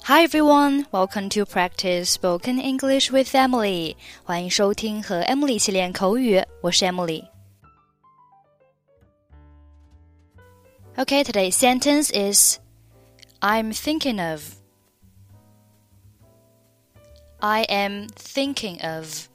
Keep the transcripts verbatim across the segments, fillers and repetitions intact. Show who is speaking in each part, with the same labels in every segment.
Speaker 1: Hi everyone, welcome to practice spoken English with Emily. 欢迎收听和 Emily 一起练口语，我是 Emily。Okay, today's sentence is I'm thinking of. I am thinking of.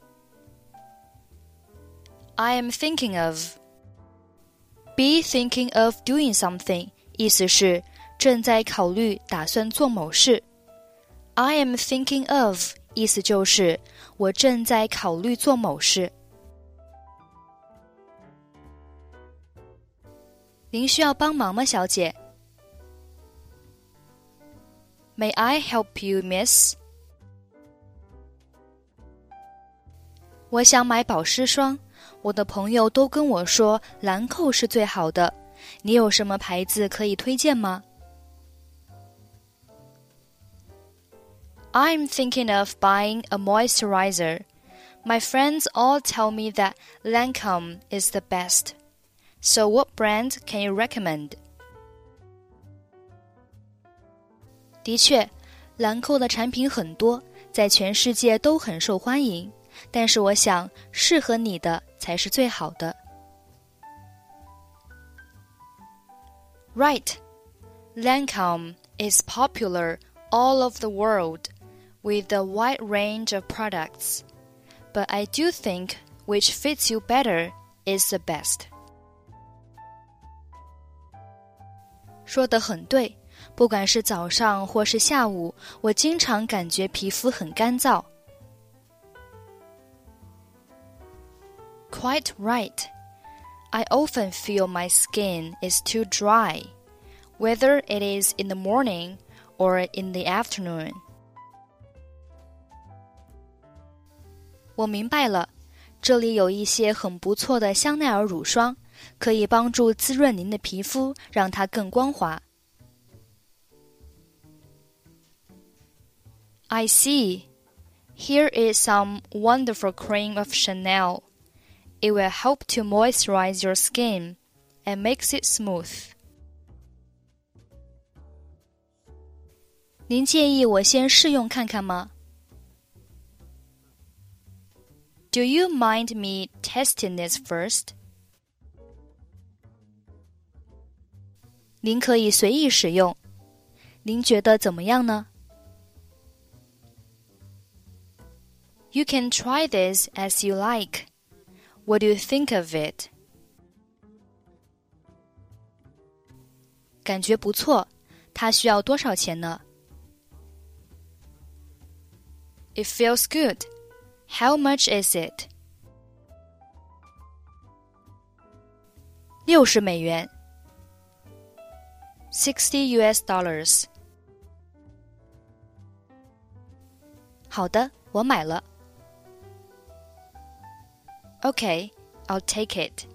Speaker 1: I am thinking of. Be thinking of doing something 意思是正在考虑打算做某事。I am thinking of 意思就是我正在考虑做某事。您需要帮忙吗，小姐？ May I help you, miss? 我想买保湿霜，我的朋友都跟我说兰蔻是最好的，你有什么牌子可以推荐吗？I'm thinking of buying a moisturizer. My friends all tell me that Lancome is the best. So what brand can you recommend? 的确，兰蔻的产品很多，在全世界都很受欢迎，但是我想适合你的才是最好的。Right. Lancome is popular all over the world.With a wide range of products, but I do think which fits you better is the best. 说得很对，不管是早上或是下午，我经常感觉皮肤很干燥。Quite right. I often feel my skin is too dry, whether it is in the morning or in the afternoon.我明白了，这里有一些很不错的香奈儿乳霜，可以帮助滋润您的皮肤，让它更光滑。I see. Here is some wonderful cream of Chanel. It will help to moisturize your skin and makes it smooth. 您介意我先试用看看吗？Do you mind me testing this first? 您可以随意使用。您觉得怎么样呢？ You can try this as you like. What do you think of it? 感觉不错。它需要多少钱呢？ It feels good.How much is it? 六十美元 sixty U S dollars 好的，我买了 Okay, I'll take it.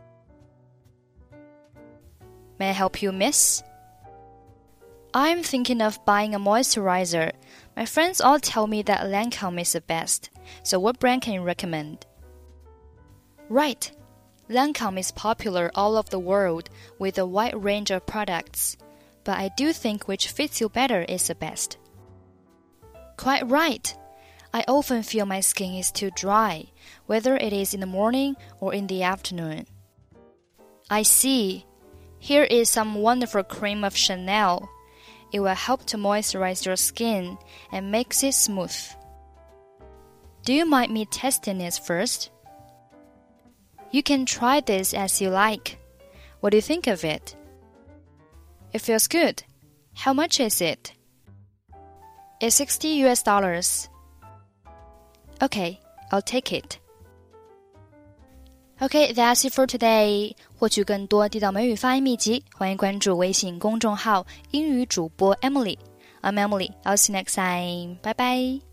Speaker 1: May I help you, miss? I'm thinking of buying a moisturizer.My friends all tell me that Lancome is the best, so what brand can you recommend? Right. Lancome is popular all over the world with a wide range of products, but I do think which fits you better is the best. Quite right. I often feel my skin is too dry, whether it is in the morning or in the afternoon. I see. Here is some wonderful cream of Chanel.It will help to moisturize your skin and makes it smooth. Do you mind me testing this first? You can try this as you like. What do you think of it? It feels good. How much is it? It's sixty U S dollars. Okay, I'll take it. Okay, that's it for today. 获取更多地道美语发音秘籍，欢迎关注微信公众号英语主播 Emily. I'm Emily. I'll see you next time. Bye bye.